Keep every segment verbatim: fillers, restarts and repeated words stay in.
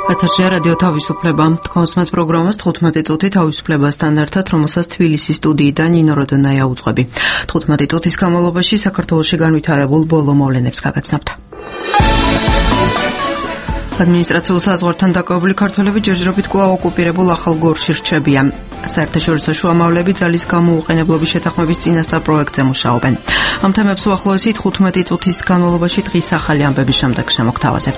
ეთერში რადიო თავისუფლება. Თქვენს პროგრამას თხუთმეტი წუთი თავისუფლებასთან ერთად, რომელსაც თბილისის სტუდიიდან ნინო როდონაია უძღვები. თხუთმეტი წუთის განმავლობაში საქართველოში განვითარებულ ბოლო მოვლენებს გაგაცნობთ. ადმინისტრაციულ საზღვართან დაკავებული ქართველები ჯერჯერობით კვლავ ოკუპირებულ ახალ გორში რჩებიან. საერთაშორისო შუამავლები ძალის გამოუყენებლობის შეთანხმების წინასწარ პროექტზე მუშაობენ. ამ თემებს უახლოესი თხუთმეტი წუთის განმავლობაში დღის ახალი ამბების შემდეგ შემოგთავაზებთ.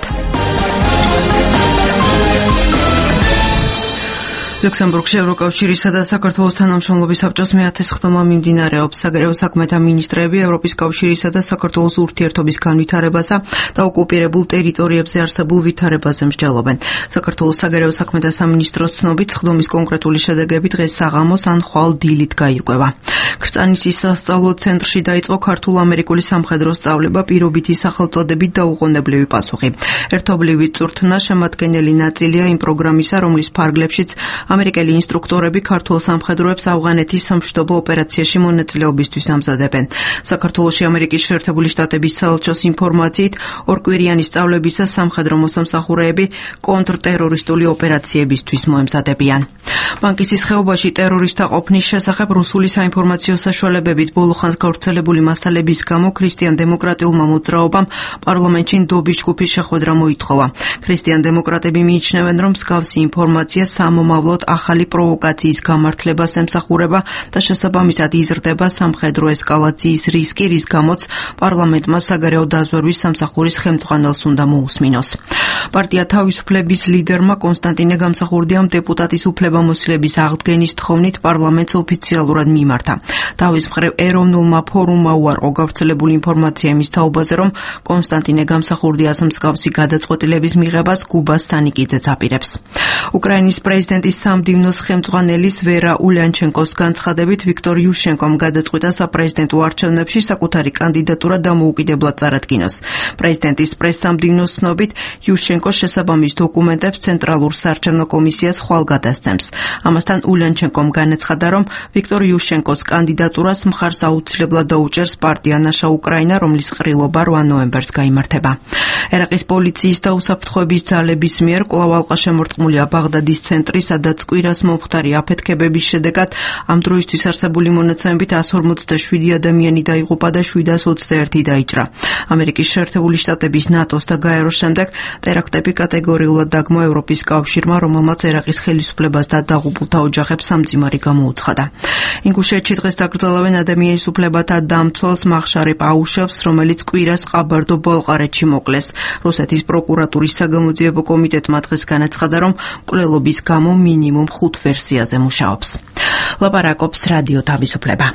ლუქსემბურგში ევროკავშირისა და საქართველოს თანამშრომლობის საბჭოს მეათე სხდომა მიმდინარეობს. საგარეო საქმეთა მინისტრები ევროპის კავშირისა და საქართველოს ურთიერთობის განვითარებასა და ოკუპირებულ ტერიტორიებზე არსებულ ვითარებაზე მსჯელობენ. საქართველოს საგარეო საქმეთა სამინისტროს ცნობით სხდომის კონკრეტული შედეგები დღეს საღამოს ან ხვალ დილით გაირკვევა. ქრწანისის სასწავლო ცენტრში დაიწყო ქართულ-ამერიკული სამხედრო სწავლება პირობითი სახელწოდებით დაუყოვნებლივი პასუხი. ერთობლივი წვრთნა შემადგენელი ნაწილია იმ პროგრამისა, რომლის ფარგლებშიც ამერიკელი ინსტრუქტორები ქართულ სამხედროებს ავღანეთის სამშვიდობო ოპერაციაში მონაწილეობისთვის ამზადებენ. საქართველოში ამერიკის შეერთებული შტატების საელჩოს ინფორმაციით, ორკვირიანი სწავლებისა სამხედრო მოსამსახურეები კონტრტერორისტული ოპერაციებისთვის მოემზადებიან. ბანკისის ხეობაში ტერორისტთა ყოფნის შესახებ რუსული საინფორმაციო საშუალებებით ბოლო ხანს გავრცელებული მასალების გამო ქრისტიან-დემოკრატიულმა მოძრაობამ პარლამენტში ნდობის ჯგუფის შეხვედრა მოითხოვა. ქრისტიან-დემოკრატები მიიჩნევენ, რომ მსგავსი ინფორმაცია სამომავლოდ ახალი პროვოკაციის გამართლებას ემსახურება და შესაბამისად იზრდება სამხედრო ესკალაციის რისკი, რის გამოც პარლამენტმა საგარეო დაზვერვის სამსახურის ხელმძღვანელს უნდა მოусმინოს. პარტია თავისუფლების ლიდერმა კონსტანტინე გამსახურდიამ დეპუტატის უფლებამოსილების აღდგენის თხოვნით პარლამენტს ოფიციალურად მიმართა. თავის მხრივ ეროვნულმა ფორუმმა უარყო გავრცელებული ინფორმაცია იმის თაობაზე, რომ კონსტანტინე გამსახურდიას მსგავსი გადაწყვეტილების მიღებას გუბას სანიკიძეც აპირებს. უკრაინის პრეზიდენტის სამდივნოს ხელმძღვანელის ვერა ულიანჩენკოს განცხადებით, ვიქტორ იუშენკომ გადაწყვიტა საპრეზიდენტო არჩევნებში საკუთარი კანდიდატურა დამოუკიდებლად წარადგინოს. პრეზიდენტის პრესსამდივნოს ცნობით, იუშენკო შესაბამის დოკუმენტებს ცენტრალურ საარჩევნო კომისიას ხვალ გადასცემს. ამასთან ულიანჩენკომ განაცხადა, რომ ვიქტორ იუშენკოს კანდიდატურას მხარს აუცილებლად დაუჭერს პარტია ნაშა უკრაინა, რომლის ყრილობა რვა ნოემბერს გაიმართება. ერაყის პოლიციის და უსაფრთხოების ძალების მიერ კვლავ ალყა შემორტყმულია ბაღდადის ცენტრი, სადაც კვირას მომხდარი აფეთქებების შედეგად ამ დროისთვის არსებული მონაცემებით εκατს ორმოცდაშვიდი ადამიანი დაიღუპა და შვიდას ოცდაერთი დაიჭრა. ამერიკის შეერთებული შტატების ნატოს და გაეროს შემდეგ ტერაქტები კატეგორიულად დაგმო ევროპის კავშირმა, რომელმაც ერაყის ხელისუფლებას და დაღუპულთა ოჯახებს სამძიმარი გამოუცხადა. ინგუშეთში დღეს დაკრძალავენ ადამიანის უფლებათა დამცველს მახშარე პაუშევს, რომელიც კვირას ყაბარდო ბალყარეთში მოკლეს. რუსეთის პროკურატურის საგამოძიებო კომიტეტმა დღეს განაცხადა, რომ მკვლელობის გამო მინიმუმ ხუთ ვერსიაზე მუშაობს. ლაპარაკობს რადიო თავისუფლება.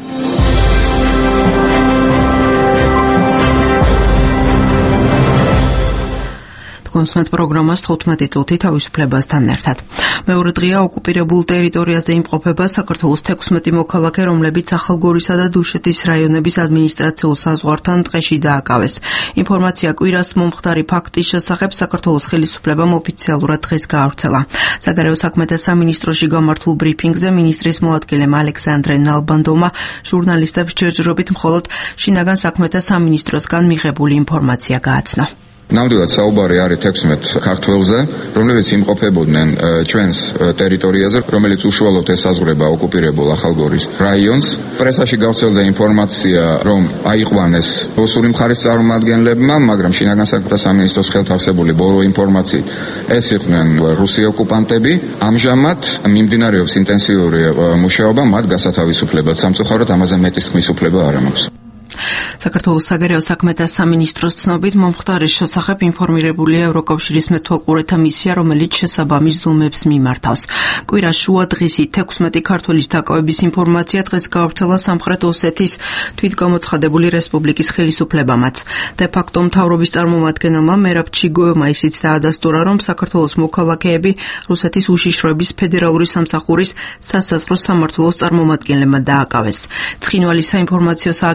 კონსმეთ პროგრამას თხუთმეტი წუთი თავისუფლებასთან ერთად. მეორე დღეა ოკუპირებულ ტერიტორიაზე იმყოფება საქართველოს თექვსმეტი მოქალაქე, რომლებიც ახალგორისა და დუშეთის რაიონების ადმინისტრაციულ საზღვართან ტყეში დააკავეს. ინფორმაცია კვირას მომხდარი ფაქტის შესახებ საქართველოს ხელისუფლებამ ოფიციალურად დღეს გაავრცელა. საგარეო საქმეთა სამინისტროში გამართულ ბრიფინგზე მინისტრის მოადგილემ ალექსანდრე ნალბანდოვმა ჟურნალისტებს ჯერჯერობით მხოლოდ შინაგან საქმეთა სამინისტროსგან მიღებული ინფორმაცია გააცნო. ნამდვილად საუბარი არის თექვსმეტ ქართველზე, რომლებიც იმყოფებოდნენ ჩვენს ტერიტორიაზე, რომელიც უშუალოდ ესაზღვრება ოკუპირებულ ახალგორის რაიონს. პრესაში გავრცელდა ინფორმაცია, რომ აიყვანეს რუსული მხარის წარმომადგენლებმა, მაგრამ შინაგან საქმეთა სამინისტროს ხელთ არსებული ბოლო ინფორმაციით ეს იყვნენ რუსი ოკუპანტები. ამჟამად მიმდინარეობს ინტენსიური მუშაობა მათ გასათავისუფლებად. სამწუხაროდ ამაზე მეტი ხმის უფლება არ მაქვს. საქართველოს საგარეო საქმეთა სამინისტროს ცნობით, მომხდარის შესახებ ინფორმირებულია ევროკავშირის მეთვალყურეთა მისია, რომელიც შესაბამის ზომებს მიმართავს. კვირას შუა დღისით თექვსმეტი ქართველის დაკავების ინფორმაცია დღეს გავრცელა სამხრეთ ოსეთის თვითგამოცხადებული რესპუბლიკის ხელისუფლებამაც. დე-ფაქტო მთავრობის წარმომადგენელმა მერაბ ჩიგოევმა ისიც დაადასტურა, რომ საქართველოს მოქალაქეები რუსეთის უშიშროების ფედერალური სამსახურის სასაზღვრო სამმართველოს წარმომადგენლებმა დააკავეს. ცხინვალის საინფორმაციო სააგენტო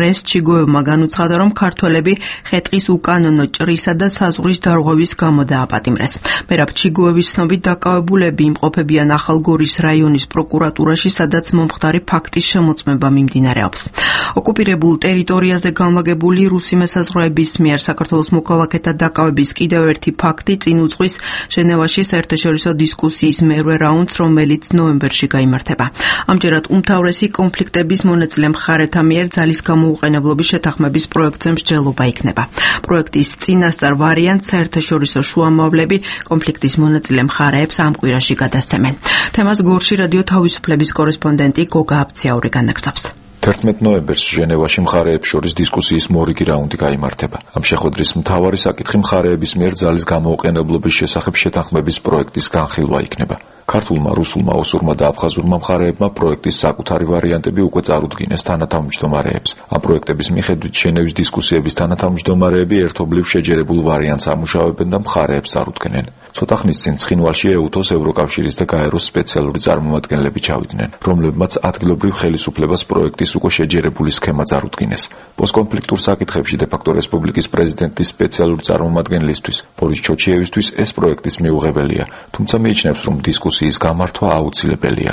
დღეს ჩიგოევმა განუცხადა, რომ ქართველები ხეტყის უკანონო ჭრისა და საზღვრის დარღვევის გამო დააპატიმრეს. მერაბ ჩიგოევის ცნობით დაკავებულები იმყოფებიან ახალგორის რაიონის პროკურატურაში, სადაც მომხდარი ფაქტის შემოწმება მიმდინარეობს. ოკუპირებულ ტერიტორიაზე განლაგებული რუსი მესაზღვრეების მიერ საქართველოს მოქალაქეთა დაკავების კიდევ ერთი ფაქტი წინ უძღვის ჟენევაში საერთაშორისო დისკუსიის მერვე რაუნდს, რომელიც ნოემბერში გაიმართება. ამჯერად უმთავრესი კონფლიქტების მონაწილე მხარეთა მიერ ძალის გამოუყენებლობის შეთანხმების პროექტზე მსჯელობა იქნება. პროექტის წინასწარ ვარიანტს საერთაშორისო შუამავლები კონფლიქტის მონაწილე მხარეებს ამ კვირაში გადასცემენ. თემას გორში რადიო თავისუფლების კორესპონდენტი გოგა აბციაური განაგრძობს. თერთმეტ ნოემბერს ჟენევაში მხარეებს შორის დისკუსიის მორიგი რაუნდი გაიმართება. ამ შეხვედრის მთავარი საკითხი მხარეების მიერ ძალის გამოუყენებლობის შესახებ შეთანხმების პროექტის განხილვა იქნება. ქართულმა, რუსულმა, ოსურმა და აფხაზურმა მხარეებმა პროექტის საკუთარი ვარიანტები უკვე წარუდგინეს თანათავმჯდომარეებს. ამ პროექტების მიხედვით ჟენევის დისკუსიების თანათავმჯდომარეები ერთობლივ შეჯერებულ ვარიანტს ამუშავებენ და მხარეებს წარუდგენენ. ცოტა ხნის წინ ცხინვალში ეუთოს, ევროკავშირის და გაეროს სპეციალური წარმომადგენლები ჩავიდნენ, რომლებმაც ადგილობრივ ხელისუფლებას პროექტის უკვე შეჯერებული სქემა წარუდგინეს. პოსტკონფლიქტურ საკითხებში დე-ფაქტო რესპუბლიკის პრეზიდენტის სპეციალური წარმომადგენლისთვის, ბორის ჩოჩიევისთვის ეს პროექტის მიუღებელია, თუმცა მიიჩნევს, რომ დისკუსიის გამართვა აუცილებელია.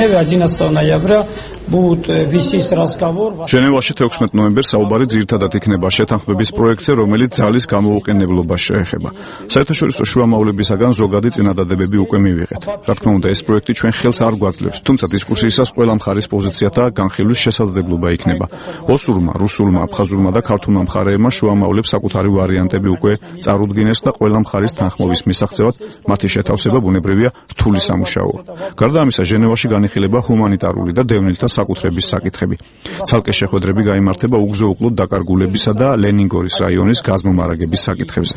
ჟენევაში თექვსმეტ ნოემბერს საუბარი ძირითადად იქნება შეთანხმების პროექტზე, რომელიც ძალის გამოუყენებლობას შეეხება. საერთაშორისო შუამავლებისაგან ზოგადი წინადადებები უკვე მივიღეთ. რა თქმა უნდა, ეს პროექტი ჩვენ ხელს არ გვაძლევს, თუმცა დისკუსიისას ყველა მხარის პოზიციათა განხილვის შესაძლებლობა იქნება. ოსურმა, რუსულმა, აფხაზურმა და ქართულმა მხარეებმა შუამავლებს საკუთარი ვარიანტები უკვე წარუდგინეს და ყველა მხარის თანხმობის მისაღწევად მათი შეთავსება ბუნებრივია რთული სამუშაოა. გარდა ამისა, ჟენევაში განიხილება ჰუმანიტარული და დევნილთა საკუთრების საკითხები. ცალკე შეხვედრები გაიმართება უგზო-უკლოდ დაკარგულებისა და ლენინგორის რაიონის გაზმომარაგების საკითხებზე.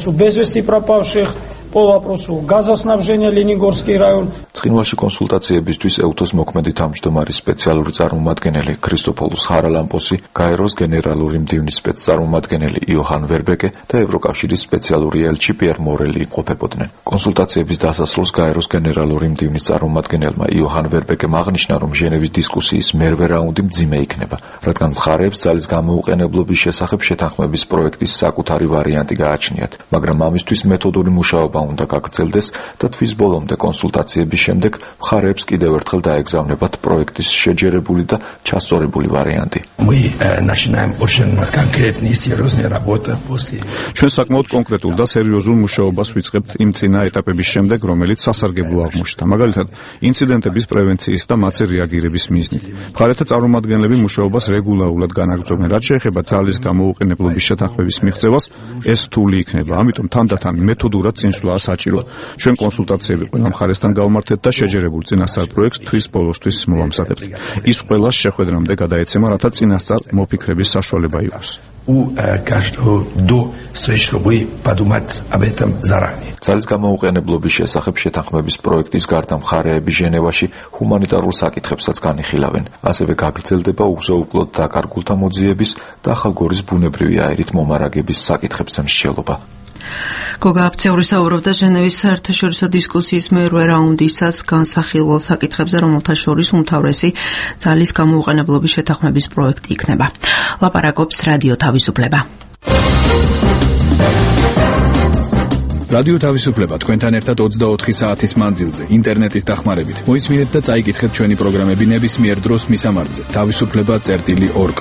ცხინვალში კონსულტაციებისთვის ეუთოს მოქმედი თავმჯდომარის სპეციალური წარმომადგენელი ქრისტოფოლუს ხარალამპოსი, გაეროს გენერალური მდივნის სპეცწარმომადგენელი იოჰან ვერბეკე და ევროკავშირის სპეციალური ელჩი პიერ მორელი იმყოფებოდნენ. კონსულტაციების დასასრულს გაეროს გენერალური მდივნის წარმომადგენელმა იოჰან ვერბეკემ აღნიშნა, რომ ჟენევის დისკუსიის მერვე რაუნდი მძიმე იქნება, რადგან მხარეებს ძალის გამოუყენებლობის შესახებ შეთანხმების პროექტის საკუთარი ვარიანტი გააჩნიათ, მაგრამ ამისთვის მეთოდური მუშაობა უნდა გაგრძელდეს და თვის ბოლომდე კონსულტაციების შემდეგ მხარეებს კიდევ ერთხელ დაეგზავნებათ პროექტის შეჯერებული და ჩასწორებული ვარიანტი. ჩვენ საკმაოდ კონკრეტულ და სერიოზულ მუშაობას ვიწყებთ იმ წინა ეტაპების შემდეგ, რომელიც სასარგებლო აღმოჩნდა, მაგალითად ინციდენტების პრევენციის და მათზე რეაგირების მიზნით. მხარეთა წარმომადგენლები მუშაობას რეგულარულად განაგრძობენ. რაც შეეხება ძალის გამოუყენებლობის შეთანხმების მიღწევას, ეს რთული იქნება, ამიტომ თანდათან მეთოდურად წინსვლაა საჭირო. ჩვენ კონსულტაციები ყველა მხარესთან გავმართეთ და შეჯერებულ წინასწარ პროექტს თვის ბოლოსთვის მოვამზადებთ. ის ყველას შეხვედრამდე გადაეცემა, რათა წინასწარ მოფიქრების საშუალება იყოს. ძალის გამოუყენებლობის შესახებ შეთანხმების პროექტის გარდა მხარეები ჟენევაში ჰუმანიტარულ საკითხებსაც განიხილავენ. ასევე გაგრძელდება უგზო-უკლოდ დაკარგულთა მოძიების და ახალგორის ბუნებრივი აირით მომარაგების საკითხებზე მსჯელობა. გოგა აბციური საუბრობდა ჟენევის საერთაშორისო დისკუსიის მერვე რაუნდისას განსახილველ საკითხებზე, რომელთა შორის უმთავრესი ძალის გამოუყენებლობის შეთანხმების პროექტი იქნება. ლაპარაკობს რადიო თავისუფლება. რადიო თავისუფლება თქვენთან ერთად ოცდაოთხი საათის მანძილზე ინტერნეტის დახმარებით. მოისმინეთ და წაიკითხეთ ჩვენი პროგრამები ნებისმიერ დროს მისამართზე თავისუფლება წერტილი ორგ.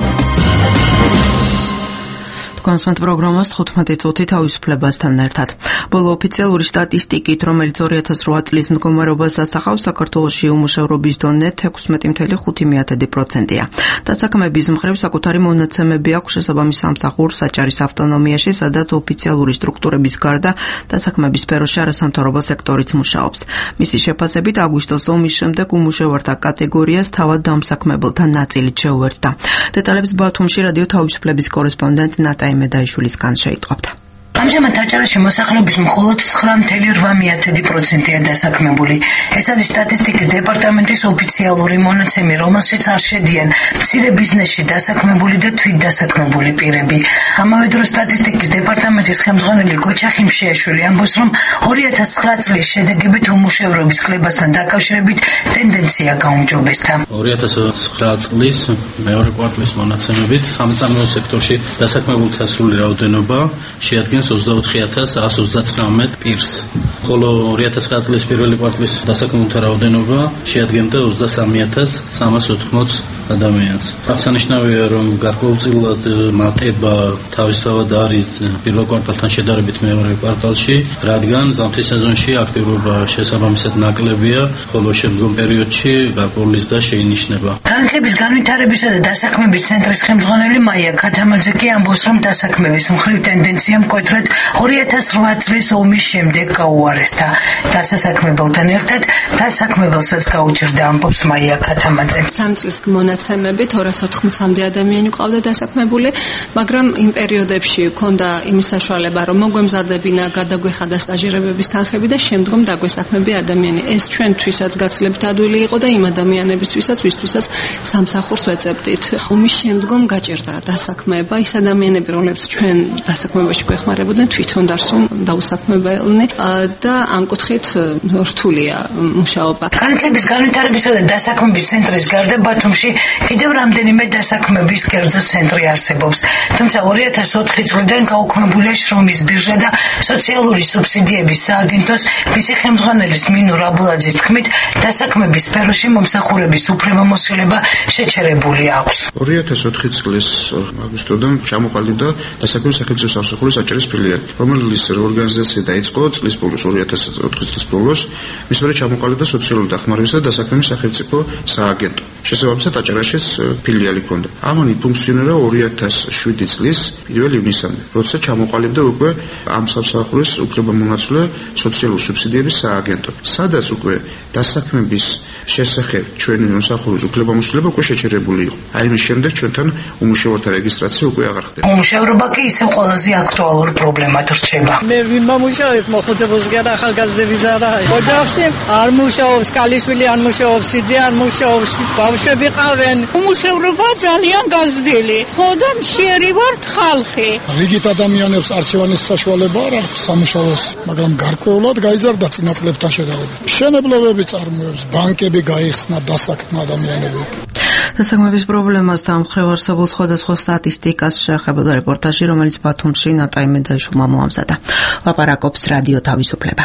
კონსვენთ პროგრამას თხუთმეტი წუთი თავისუფლებასთან ერთად. ბოლო ოფიციალური სტატისტიკით, რომელიც ორი ათას რვა წლის მდგომარეობას ასახავს, საქართველოში უმუშევრობის დონე ექვსმეტი ფاصლე ხუთი პროცენტია. დასაქმების მხრივ საკუთარი მონაცემები აქვს შესაბამის სამსახურს საჭარის ავტონომიაში, სადაც ოფიციალური სტრუქტურების გარდა დასაქმების სფეროში არასამთავრობო სექტორიც მუშაობს. მისი შეფასებით, აგვისტოს ომის შემდეგ უმუშევართა კატეგორიას თავად დამსაქმებელთა ნაწილით შეუერთდა. დეტალებს ბათუმში რადიო თავისუფლების კორესპონდენტ ნატაი მედაიშვილისგან შეიტყობთ. ამჟამად აჭარაში მოსახლეობის მხოლოდ nine point eight პროცენტია დასაქმებული. ეს არის სტატისტიკის დეპარტამენტის ოფიციალური მონაცემი, რომელშიც არ შედიან მცირე ბიზნესში დასაქმებული და თვითდასაქმებული პირები. ამავე დროს სტატისტიკის დეპარტამენტის ხელმძღვანელი გოჩა ხიმშიაშვილი ამბობს, რომ two thousand nine წლის შედეგებით უმუშევრობის კლებასთან დაკავშირებით ტენდენცია გაუმჯობესდა. two thousand nine წლის მეორე კვარტლის მონაცემებით სამწარმოო სექტორში დასაქმებულთა სრული რაოდენობა შეადგენს twenty-four thousand one hundred thirty-nine პირს, ხოლო two thousand nine წლის პირველი კვარტლის დასაქმებულთა რაოდენობა შეადგენდა twenty-three thousand three hundred eighty ადამიანს. აღსანიშნავია, რომ გარკვეულწილად მატება თავისთავად არის პირველ კვარტალთან შედარებით მეორე კვარტალში, რადგან ზამთრის სეზონში აქტიურობა შესაბამისად ნაკლებია, ხოლო შემდგომ პერიოდში გარკვეული ზრდა შეინიშნება. განათლების განვითარებისა და დასაქმების ცენტრის ხელმძღვანელი მაია ქათამაძე კი ამბობს, რომ დასაქმების მხრივ ტენდენცია მკვეთრად two thousand eight წლის ომის შემდეგ გაუარესდა. დასასაქმებელთან ერთად დასაქმებელსაც გაუჭირდა, ამბობს მაია ქათამაძე. Სამ წლის მონაცემებით two hundred ninety ადამიანი ყავდა დასაქმებული, მაგრამ იმ პერიოდებში ჰქონდა იმის საშუალება, რომ მოგვემზადებინა გადაგვეხადა სტაჟირებების თანხები და შემდგომ დაგვესაქმებია ადამიანი. ეს ჩვენთვისაც გაცილებით ადვილი იყო და იმ ადამიანებისთვისაც, ვისთვისაც სამსახურს ვეწევდით. ომის შემდგომ გაჭირდა დასაქმება ის ადამიანები, რომლებიც ჩვენ დასაქმებაში გვეხმარებოდნენ, თვითონ დარსონ დაუსაქმებელნი და ამ კუთხით რთულია მუშაობა. განათლების განვითარებისა და დასაქმების ცენტრის გარდა ბათუმში კიდევ რამდენიმე დასაქმების კერძო ცენტრი არსებობს. თუმცა two thousand four წლიდან გაუქმებულია შრომის ბირჟა და სოციალური სუბსიდიების სააგენტოს მისი ხელმძღვანელის მინურ აბულაძის თქმით, დასაქმების სფეროში მომსახურების უფლებამოსილება შეჩერებული აქვს. two thousand four წლის აგვისტოდან ჩამოყალიბდა დასაქმების სახელმწიფო სამსახურის აჭარის ფილიალი, რომელიც ორგანიზაცია დაიწყო წლის ბოლოს two thousand four წლის ბოლოს, მის მერე ჩამოყალიბდა სოციალური დახმარებისა და დასაქმების სახელმწიფო სააგენტო. შესაბამისად აჭარაშიც ფილიალი ჰქონდა. ამანი ფუნქციონირდა two thousand seven წლის პირველ ივნისამდე, როცა ჩამოყალიბდა უკვე ამ სამსახურის უფლებამონაცვლე სოციალური სუბსიდიების სააგენტო, სადაც უკვე დასაქმების შესახებ ჩვენი მომსახურის უფლებამოსილება უკვე შეჩერებული იყო. აი მის შემდეგ ჩვენთან უმუშევრთა რეგისტრაცია უკვე აღარ ხდება. უმუშევრობა კი ისევ ყველაზე აქტუალური პრობლემად რჩება. მე ვინ მომუშავებს მოხუცებულს და ახალგაზრდების არა. ოჯახში არ მუშაობს, კალიშვილი არ მუშაობს, სიძე არ მუშაობს, ბავშვები ყავენ. უმუშევრობა ძალიან გაზრდილი. ხოდა მშიერი ვართ ხალხი. რიგით ადამიანებს არჩევანის საშუალება არ აქვს სამუშაოს, მაგრამ გარკვეულად გაიზარდა წინა წლებთან შედარებით. მშენებლობები წარმოებს, ბანკები გაიხსნა, დასაქმდა ადამიანები. დასაქმების პრობლემასთან მხრივ არსებულ სხვადასხვა სტატისტიკას შეეხებოდა რეპორტაჟი, რომელიც ბათუმში ნატაი მედაიშვილმა მოამზადა. ლაპარაკობს რადიო თავისუფლება.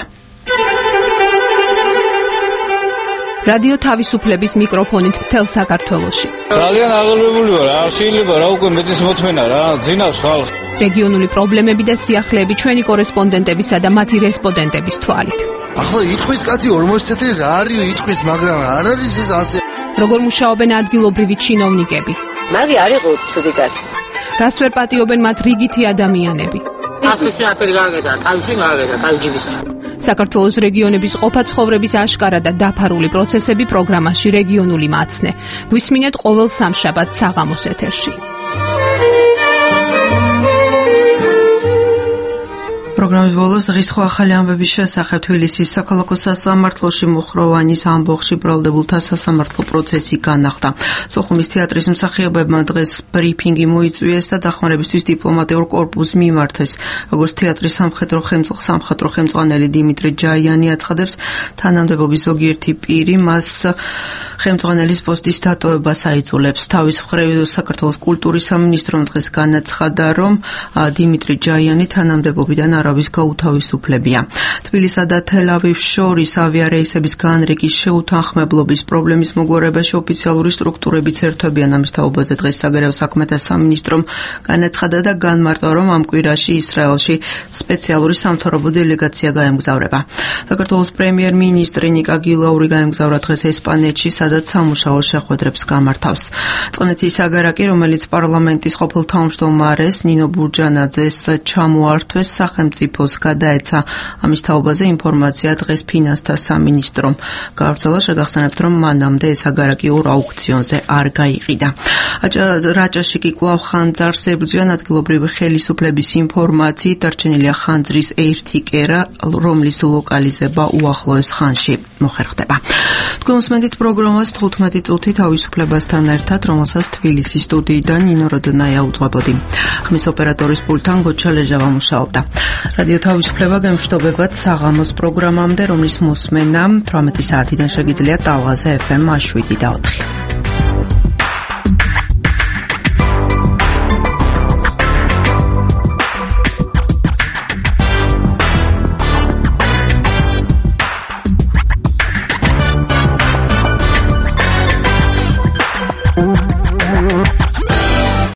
რადიო თავისუფლების მიკროფონით მთელ საქართველოში. ძალიან აღელვებული ვარ, არ შეიძლება რა უკვე მეტის მოთმენა რა, ძინავს ხალხს. რეგიონული პრობლემები და სიახლეები ჩვენი კორესპონდენტებისა და მათი რესპონდენტების თვალით. ახლა იტყვის კაცი ორმოცი წელი რა არის იტყვის, მაგრამ არ არის ეს ასე. როგორ მუშაობენ ადგილობრივი ჩინოვნიკები? მაგი არ იყო ცუდი კაცი. რას ვერ პატიობენ მათ რიგითი ადამიანები? ახლა შეაფერი გაგედა, თავში გაგედა, თავჯიბისა. საქართველოს რეგიონების ყოფა-ცხოვრების აშკარა და დაფარული პროცესები პროგრამაში რეგიონული მაცნე. გვისმინეთ ყოველ სამშაბათს საღამოს ეთერში. პროგრამის ბოლოს დღის სხვა ახალი ამბების შესახებ თბილისის საქალაქო სასამართლოში მუხროვანის ამბოხში ბრალდებულთა სასამართლო პროცესი განახლდა. სოხუმის თეატრის მსახიობებმა დღეს ბრიფინგი მოიწვიეს და დახმარებისთვის დიპლომატიურ კორპუსს მიმართეს. როგორც თეატრის სამხედრო სამხატვრო ხელმძღვანელი დიმიტრი ჯაიანი აცხადებს, თანამდებობის ზოგიერთი პირი მას ხელმძღვანელის პოსტის დატოვებას აიძულებს. თავის მხრივ საქართველოს კულტურის სამინისტრომ დღეს განაცხადა, რომ დიმიტრი ჯაიანი თანამდებობიდან არავის გაუთავისუფლებია. თბილისსა და თელ-ავივს შორის ავიარეისების განრიგის შეუთანხმებლობის პრობლემის მოგვარებაში ოფიციალური სტრუქტურებიც ერთვებიან. ამის თაობაზე დღეს საგარეო საქმეთა სამინისტრომ განაცხადა და განმარტა, რომ ამ კვირაში ისრაელში სპეციალური სამთავრობო დელეგაცია გაემგზავრება. საქართველოს პრემიერ-მინისტრი ნიკა გილაური გაემგზავრა დღეს ესპანეთში, სადაც სამუშაო შეხვედრებს გამართავს. წყნეთის აგარაკი, რომელიც პარლამენტის ყოფილ თავმჯდომარეს ნინო ბურჯანაძეს ჩამოართვეს, სახელმწიფო თვითმფრინავთოს გადაეცა. ამის თაობაზე ინფორმაცია დღეს ფინანსთა სამინისტრომ გავრცელა. შეგახსენებთ, რომ მანამდე ეს აგარაკი ორ აუქციონზე არ გაიყიდა. რაჭაში კი კვლავ ხანძარს ებრძვიან. ადგილობრივი ხელისუფლების ინფორმაციით დარჩენილია ხანძრის ერთი კერა, რომლის ლოკალიზება უახლოეს ხანში მოხერხდება. თქვენ უსმენთ პროგრამას თხუთმეტი წუთი თავისუფლებასთან ერთად, რომელსაც თბილისის სტუდიიდან ნინო როდნაია უძღვებოდი. ხმის ოპერატორის პულტთან გოჩა ლეჟავა მუშაობდა. რადიო თავისუფლება გემშვიდობებათ საღამოს პროგრამამდე, რომლის მოსმენა თვრამეტი საათიდან შეგიძლიათ ტალღაზე ეფ ემ შვიდი და ოთხი.